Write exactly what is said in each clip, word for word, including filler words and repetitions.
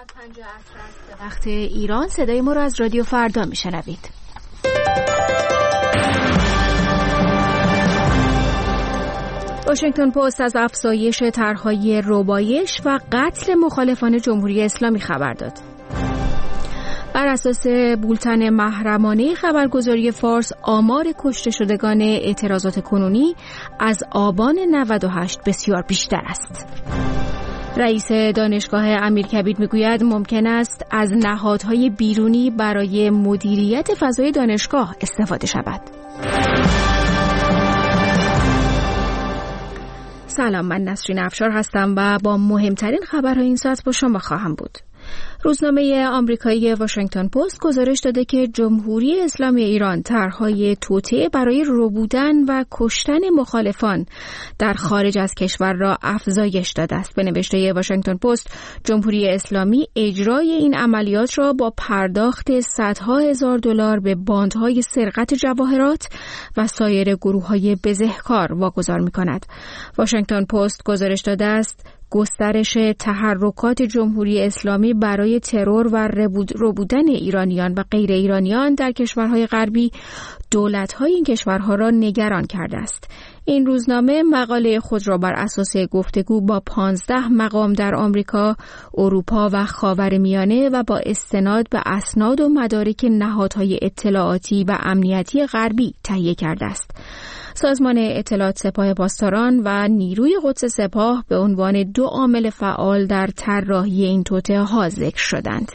پنج عصر است به وقت ایران. صدای ما را از رادیو فردا میشنوید. واشنگتن پست از افزایش طرح‌های ربایش و قتل مخالفان جمهوری اسلامی خبر داد. بر اساس بولتن محرمانه خبرگزاری فارس، آمار کشته شدگان اعتراضات کنونی از آبان نود و هشت بسیار بیشتر است. رئیس دانشگاه امیرکبیر میگوید ممکن است از نهادهای بیرونی برای مدیریت فضای دانشگاه استفاده شود. سلام، من نسرین افشار هستم و با مهمترین خبرهای این ساعت با شما خواهم بود. روزنامه آمریکایی واشنگتن پست گزارش داده که جمهوری اسلامی ایران طرح‌های توطئه برای ربودن و کشتن مخالفان در خارج از کشور را افزایش داده است. به نوشته واشنگتن پست، جمهوری اسلامی اجرای این عملیات را با پرداخت صدها هزار دلار به باندهای سرقت جواهرات و سایر گروه‌های بزهکار واگذار می‌کند. واشنگتن پست گزارش داده است گسترش تحرکات جمهوری اسلامی برای ترور و ربودن ایرانیان و غیر ایرانیان در کشورهای غربی دولت‌های این کشورها را نگران کرده است. این روزنامه مقاله خود را بر اساس گفتگو با پانزده مقام در آمریکا، اروپا و خاورمیانه و با استناد به اسناد و مدارک نهادهای اطلاعاتی و امنیتی غربی تهیه کرده است. سازمان اطلاعات سپاه پاسداران و نیروی قدس سپاه به عنوان دو عامل فعال در طراحی این توطئه‌ها ذکر شدند.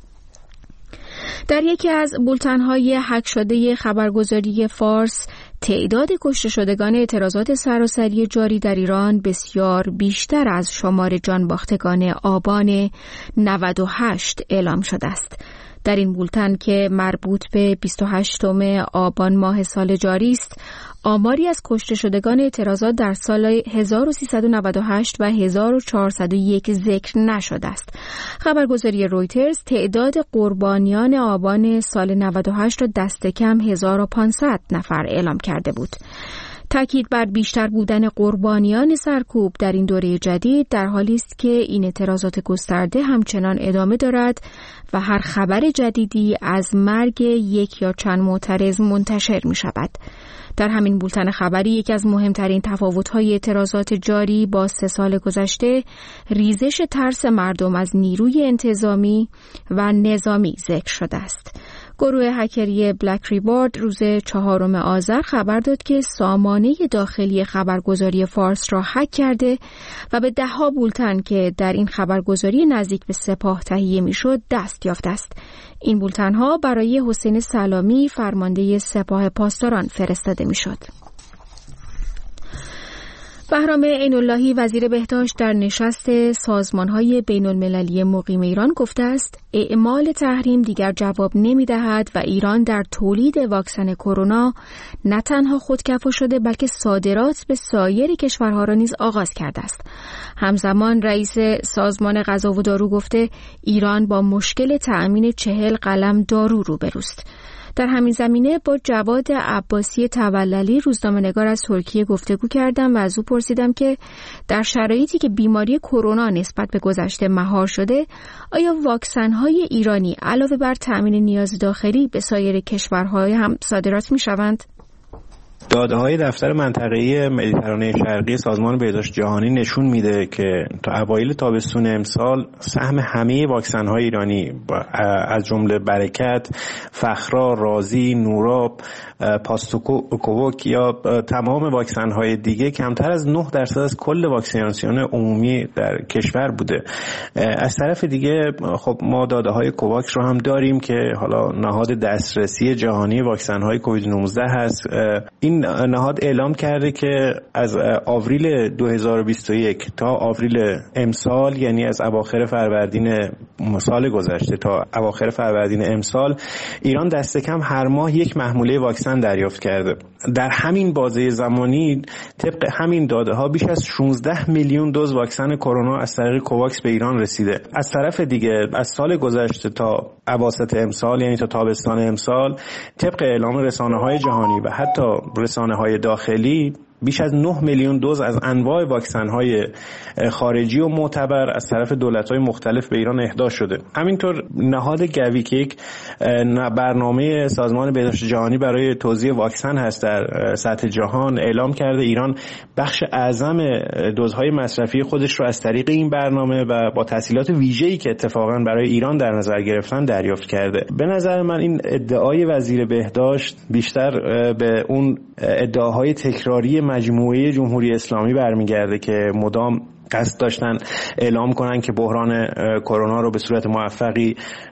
در یکی از بولتن‌های هک شده خبرگزاری فارس، تعداد کشته شدگان اعتراضات سراسری جاری در ایران بسیار بیشتر از شمار جانباختگان آبان نود و هشت اعلام شده است. در این بولتن که مربوط به بیست و هشتم آبان ماه سال جاری است، آماری از کشته شدگان اعتراضات در سال هزار و سیصد و نود و هشت و هزار و چهارصد و یک ذکر نشده است. خبرگزاری رویترز تعداد قربانیان آبان سال نود و هشت را دست کم هزار و پانصد نفر اعلام کرده بود. تاکید بر بیشتر بودن قربانیان سرکوب در این دوره جدید در حالی است که این اعتراضات گسترده همچنان ادامه دارد و هر خبر جدیدی از مرگ یک یا چند معترض منتشر می شود. در همین بولتن خبری یکی از مهمترین تفاوت‌های اعتراضات جاری با سه سال گذشته ریزش ترس مردم از نیروی انتظامی و نظامی ذکر شده است. گروه هکری بلک ریبارد روز چهارم آذر خبر داد که سامانه داخلی خبرگزاری فارس را هک کرده و به ده‌ها بولتن که در این خبرگزاری نزدیک به سپاه تهیه می‌شد دست یافته است. این بولتن‌ها برای حسین سلامی فرمانده سپاه پاسداران فرستاده می‌شد. بهرام عین‌اللهی وزیر بهداشت در نشست سازمان‌های بین‌المللی مقیم ایران گفته است اعمال تحریم دیگر جواب نمی‌دهد و ایران در تولید واکسن کرونا نه تنها خودکفا شده بلکه صادرات به سایر کشورها را نیز آغاز کرده است. همزمان رئیس سازمان غذا و دارو گفته ایران با مشکل تأمین چهل قلم دارو روبروست. در همین زمینه با جواد عباسی توللی روزنامه‌نگار از ترکیه گفتگو کردم و از او پرسیدم که در شرایطی که بیماری کرونا نسبت به گذشته مهار شده، آیا واکسن‌های ایرانی علاوه بر تأمین نیاز داخلی به سایر کشورهای هم صادرات می‌شوند؟ داده‌های دفتر منطقه‌ای مدیترانه شرقی سازمان بهداشت جهانی نشون میده که تا اوایل تابستون امسال سهم همه واکسن‌های ایرانی از جمله برکت، فخرا، رازی، نوراب، پاستوکووک یا تمام واکسن‌های دیگه کمتر از نه درصد از کل واکسیناسیون عمومی در کشور بوده. از طرف دیگه خب ما داده‌های کوواکس رو هم داریم که حالا نهاد دسترسی جهانی واکسن‌های کووید نوزده هست. این نهاد اعلام کرده که از آوریل دو هزار و بیست و یک تا آوریل امسال، یعنی از اواخر فروردین سال گذشته تا اواخر فروردین امسال، ایران دست کم هر ماه یک محموله واکسن دریافت کرده. در همین بازه زمانی طبق همین داده ها بیش از شانزده میلیون دوز واکسن کرونا از طریق کوواکس به ایران رسیده. از طرف دیگه از سال گذشته تا اواسط امسال، یعنی تا تابستان امسال، طبق اعلام رسانه‌های جهانی و حتی رسانه‌های داخلی، بیش از نه میلیون دوز از انواع واکسن‌های خارجی و معتبر از طرف دولت‌های مختلف به ایران اهدا شده. همینطور نهاد گویکیک برنامه سازمان بهداشت جهانی برای توزیع واکسن هست در سطح جهان اعلام کرده ایران بخش اعظم دوزهای مصرفی خودش رو از طریق این برنامه و با تسهیلات ویژه‌ای که اتفاقاً برای ایران در نظر گرفتن دریافت کرده. به نظر من این ادعای وزیر بهداشت بیشتر به اون ادعاهای تکراری مجموعه جمهوری اسلامی برمیگرده که مدام قصد داشتن اعلام کنن که بحران کرونا رو به صورت موفقی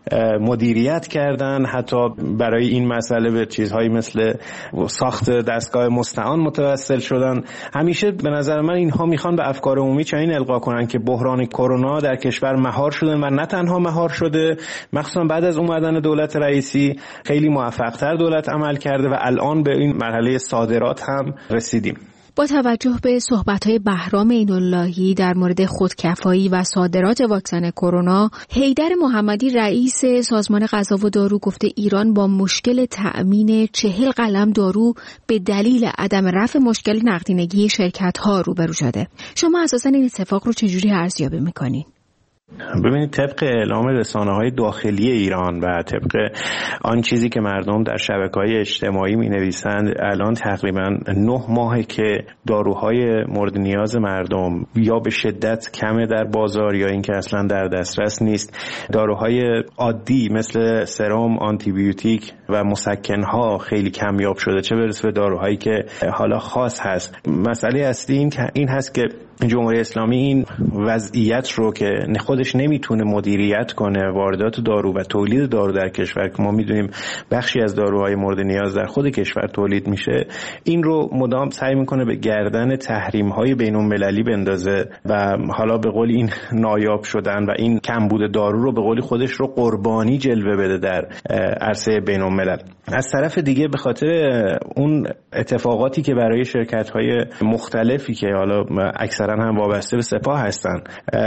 مدیریت کردن، حتی برای این مسئله به چیزهایی مثل ساخت دستگاه مستعان متوسل شدن. همیشه به نظر من اینها میخوان به افکار عمومی چنین القا کنن که بحران کرونا در کشور مهار شده و نه تنها مهار شده، مخصوصا بعد از اومدن دولت رئیسی خیلی موفق‌تر دولت عمل کرده و الان به این مرحله صادرات هم رسیدیم. با توجه به صحبت‌های بهرام عین‌اللهی در مورد خودکفایی و صادرات واکسن کرونا، حیدر محمدی رئیس سازمان غذا و دارو گفته ایران با مشکل تأمین چهل قلم دارو به دلیل عدم رفع مشکل نقدینگی شرکت‌ها روبرو شده. شما اساساً این اتفاق رو چجوری ارزیابی می‌کنید؟ ببینید، طبق اعلام رسانه‌های داخلی ایران و طبق آن چیزی که مردم در شبکه‌های اجتماعی می‌نویسند، الان تقریباً نه ماهه که داروهای مورد نیاز مردم یا به شدت کمه در بازار یا اینکه اصلاً در دسترس نیست. داروهای عادی مثل سرم، آنتی بیوتیک و مسکن‌ها خیلی کمیاب شده، چه برسه به داروهایی که حالا خاص هست. مسئله اصلی این این هست که جمهوری اسلامی این وضعیت رو که خودش نمیتونه مدیریت کنه، واردات دارو و تولید دارو در کشور که ما میدونیم بخشی از داروهای مورد نیاز در خود کشور تولید میشه، این رو مدام سعی میکنه به گردن تحریم‌های بین‌المللی بندازه و حالا به قول این نایاب شدن و این کمبود دارو رو به قول خودش رو قربانی جلوه بده در عرصه بین‌الملل. از طرف دیگه به خاطر اون اتفاقاتی که برای شرکت‌های مختلفی که حالا اکثرا هم وابسته به سپاه هستن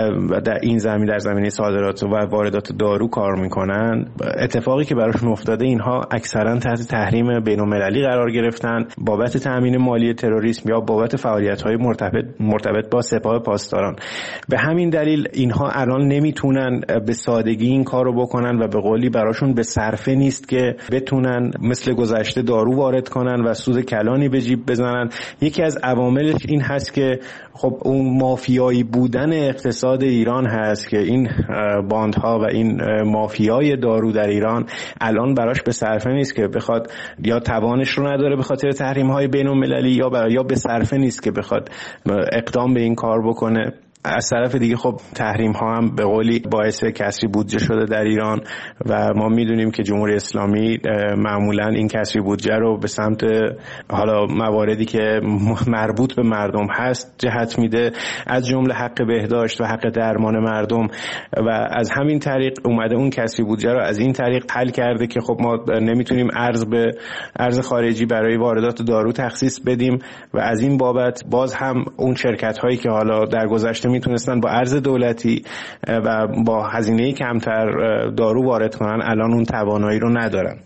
و در این زمین در زمینه صادرات و واردات دارو کار میکنن، اتفاقی که براشون افتاده اینها اکثرا تحت تحریم بین‌المللی قرار گرفتن بابت تامین مالی تروریسم یا بابت فعالیت‌های مرتبط مرتبط با سپاه پاسداران. به همین دلیل اینها الان نمیتونن به سادگی این کارو بکنن و به قولی براشون به صرفه نیست که بتونن مثل گذشته دارو وارد کنن و سود کلانی به جیب بزنن. یکی از عواملش این هست که خب اون مافیایی بودن اقتصاد ایران هست که این باندها و این مافیای دارو در ایران الان براش به صرفه نیست که بخواد، یا توانش رو نداره به خاطر تحریم‌های بین‌المللی یا برای یا به صرفه نیست که بخواد اقدام به این کار بکنه. از طرف دیگه خب تحریم ها هم به قولی باعث کسری بودجه شده در ایران و ما میدونیم که جمهوری اسلامی معمولا این کسری بودجه رو به سمت حالا مواردی که مربوط به مردم هست جهت میده، از جمله حق بهداشت و حق درمان مردم، و از همین طریق اومده اون کسری بودجه رو از این طریق حل کرده که خب ما نمیتونیم ارز به ارز خارجی برای واردات دارو تخصیص بدیم و از این بابت باز هم اون شرکت هایی که حالا در گذشته میتونستن با ارز دولتی و با هزینه کمتر دارو وارد کنن الان اون توانایی رو ندارن.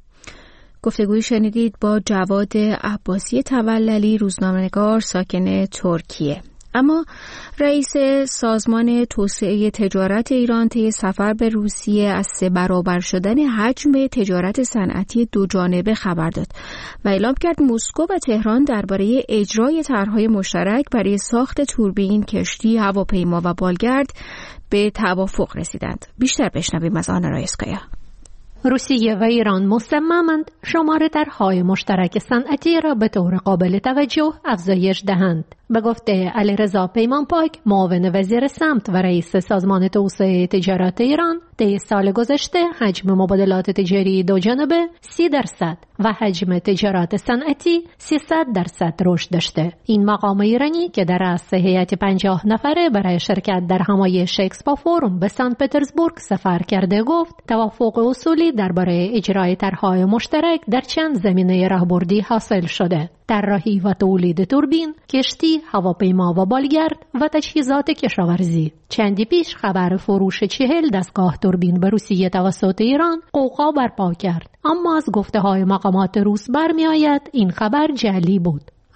گفتگوی شنیدید با جواد عباسی توللی، روزنامه‌نگار ساکن ترکیه. اما رئیس سازمان توسعه تجارت ایران طی سفر به روسیه از سه برابر شدن حجم تجارت صنعتی دو جانبه خبر داد و اعلام کرد مسکو و تهران درباره اجرای طرح‌های مشترک برای ساخت توربین، کشتی، هواپیما و بالگرد به توافق رسیدند. بیشتر بشنویم از آنا رایسکایا. روسیه و ایران مصممند شمار طرح‌های مشترک صنعتی را به طور قابل توجه افزایش دهند. به گفته علیرضا پیمانپاک، معاون وزیر سمت و رئیس سازمان توسعه تجارت ایران، طی سال گذشته حجم مبادلات تجاری دو جانبه سی درصد و حجم تجارت صنعتی سیصد درصد رشد داشته. این مقام ایرانی که در رأس هیئت پنجاه نفره برای شرکت در همایش اکسپو فورم به سن پترزبورگ سفر کرده گفت توافق اصولی درباره اجرای طرح‌های مشترک در چند زمینه راهبردی حاصل شده: طراحی و تولید توربین، کشتی، هواپیما و بالگرد و تجهیزات کشاورزی. چندی پیش خبر فروش چهل دستگاه توربین به روسیه توسط ایران قوقا برپا کرد، اما از گفته‌های مقامات روس برمی‌آید این خبر جعلی بود.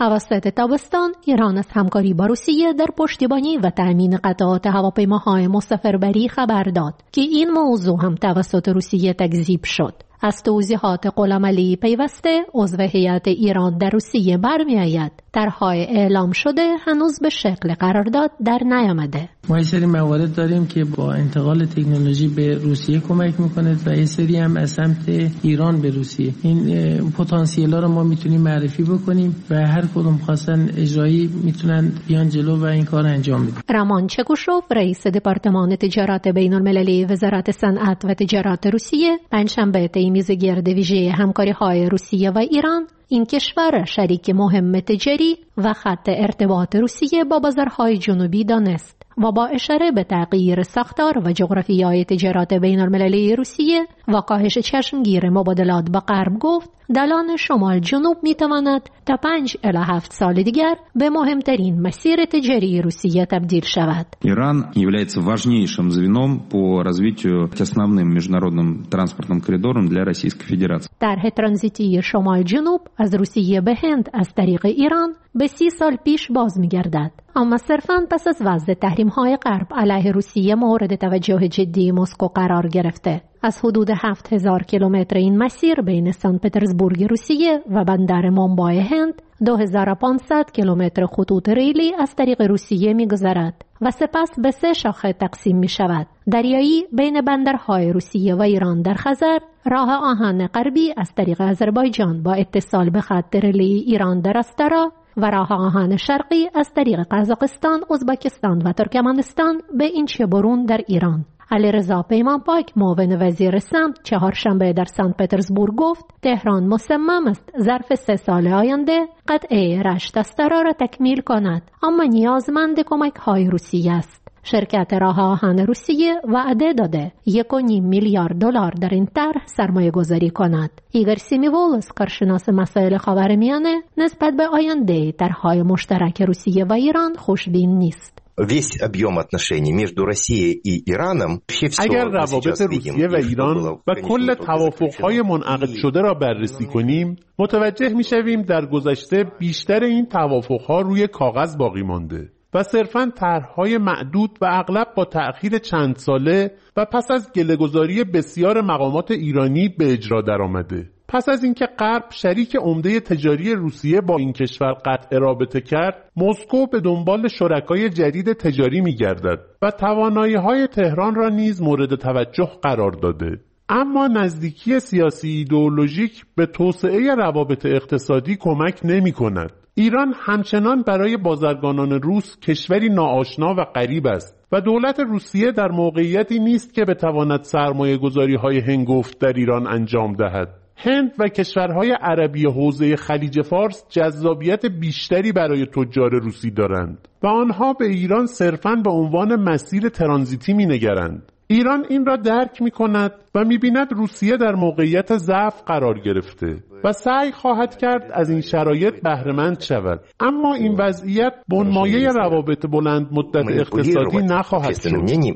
اواسط تابستان ایران از همکاری با روسیه در پشتیبانی و تأمین قطعات هواپیماهای مسافربری خبر داد که این موضوع هم توسط روسیه تکذیب شد. از توضیحات قلملی پیوسته عضو هیئت ایران در روسیه برمی‌آید طرح‌های اعلام شده هنوز به شکل قرارداد در نیامده. ما یه سری موارد داریم که با انتقال تکنولوژی به روسیه کمک میکنه و یه سری هم از سمت ایران به روسیه. این پتانسیل‌ها رو ما میتونیم معرفی بکنیم و هر کدوم خواستن اجرایی میتونن بیان جلو و این کار انجام بدن. رمان چکوشوف رئیس دپارتمان تجارت بین‌المللی وزارت صنعت و تجارت روسیه پنجشنبه طی میز گرد ویژه همکاری‌های روسیه و ایران این کشور شریک مهم تجاری و خط ارتباط روسیه با بازارهای جنوبی دانست و با اشاره به تغییر ساختار و جغرافیای تجارت بین‌المللی روسیه و کاهش چشمگیر مبادلات با غرب گفت دلان شمال جنوب میتواند تا پنج الی هفت سال دیگر به مهمترین مسیر تجاری روسیه تبدیل شود. Иран является важнейшим звеном по развитию основным международным транспортным коридором для Российской Федерации. طرح ترانزیتی شمال جنوب از روسیه به هند از طریق ایران به سی سال پیش باز می‌گردد، اما صرفاً پس از وضع تحریم‌های غرب علیه روسیه مورد توجه جدی مسکو قرار گرفته. از حدود هفت هزار کیلومتر این مسیر بین سن پترزبورگ روسیه و بندر مومبای هند دو هزار و پانصد کیلومتر خطوط ریلی از طریق روسیه می‌گذرد و سپس به سه شاخه تقسیم می‌شود: دریایی بین بندرهای روسیه و ایران در خزر، راه آهن غربی از طریق آذربایجان با اتصال به خط ریلی ایران در استارا و راه آهن شرقی از طریق قزاقستان، ازبکستان و ترکمنستان به اینچه‌برون در ایران. علیرضا پیمانپاک معاون وزیر سمت چهارشنبه در سن پترزبورگ گفت تهران مصمم است ظرف سه سال آینده قطعه رشت استارا را تکمیل کند، اما نیازمند کمک های روسیه است. شرکت راه آهن روسیه وعده داده یک و نیم میلیارد دلار در این طرح سرمایه گذاری کند. ایگور سیمیولوس کارشناس مسائل خاورمیانه نسبت به آینده طرح‌های مشترک روسیه و ایران خوشبین نیست. Весь объем отношений между Россией и Ираном اگر روابط روسیه و ایران و کل توافق‌های منعقد شده را بررسی کنیم، متوجه می‌شویم در گذشته بیشتر این توافق‌ها روی کاغذ باقی مانده و صرفاً طرح‌های معدود و اغلب با تأخیر چند ساله و پس از گله‌گذاری بسیار مقامات ایرانی به اجرا درآمده. پس از اینکه غرب شریک عمده تجاری روسیه با این کشور قطع رابطه کرد، مسکو به دنبال شرکای جدید تجاری می‌گردد و توانایی‌های تهران را نیز مورد توجه قرار داده. اما نزدیکی سیاسی ایدئولوژیک به توسعه روابط اقتصادی کمک نمی‌کند. ایران همچنان برای بازرگانان روس کشوری ناآشنا و غریب است و دولت روسیه در موقعیتی نیست که بتواند سرمایه‌گذاری‌های هنگفت در ایران انجام دهد. هند و کشورهای عربی حوزه خلیج فارس جذابیت بیشتری برای تجار روسی دارند و آنها به ایران صرفاً به عنوان مسیر ترانزیتی می‌نگرند. ایران این را درک می‌کند و می‌بیند روسیه در موقعیت ضعف قرار گرفته و سعی خواهد کرد از این شرایط بهره‌مند شود، اما این وضعیت بنمایه روابط بلند مدت اقتصادی نخواهد شد.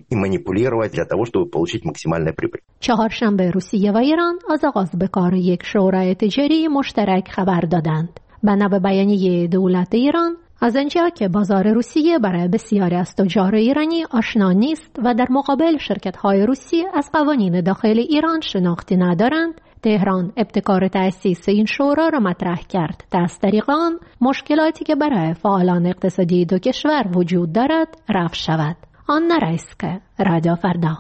چهارشنبه روسیه و ایران از آغاز به کار یک شورای تجاری مشترک خبر دادند. بنا به بیانیه دولت ایران، از آنجا که بازار روسیه برای بسیاری از تجار ایرانی آشنا نیست و در مقابل شرکت‌های روسی از قوانین داخل ایران شناختی ندارند، تهران ابتکار تأسیس این شورا را مطرح کرد تا از طریق آن مشکلاتی که برای فعالان اقتصادی دو کشور وجود دارد رفع شود. آن نرایسکه، رادیو فردا.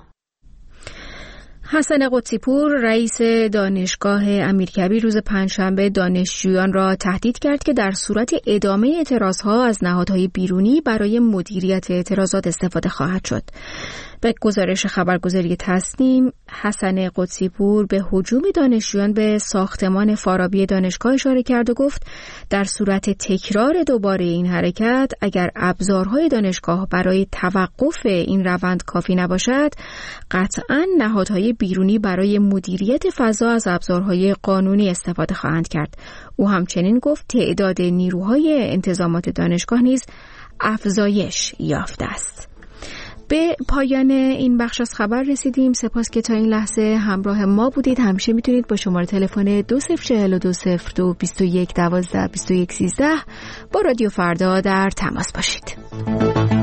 حسن قدسی پور رئیس دانشگاه امیرکبیر روز پنجشنبه دانشجویان را تهدید کرد که در صورت ادامه اعتراضها از نهادهای بیرونی برای مدیریت اعتراضات استفاده خواهد شد. به گزارش خبرگزاری تسنیم، حسن قدسی پور به هجوم دانشجویان به ساختمان فارابی دانشگاه اشاره کرد و گفت در صورت تکرار دوباره این حرکت، اگر ابزارهای دانشگاه برای توقف این روند کافی نباشد، قطعاً نهادهای بیرونی برای مدیریت فضا از ابزارهای قانونی استفاده خواهند کرد. او همچنین گفت تعداد نیروهای انتظامات دانشگاه نیز افزایش یافته است. به پایان این بخش از خبر رسیدیم. سپاس که تا این لحظه همراه ما بودید. همیشه میتونید با شماره تلفن دو صفر چهل دو صفر دو بیست و یک دوازده بیست و یک سیزده با رادیو فردا در تماس باشید.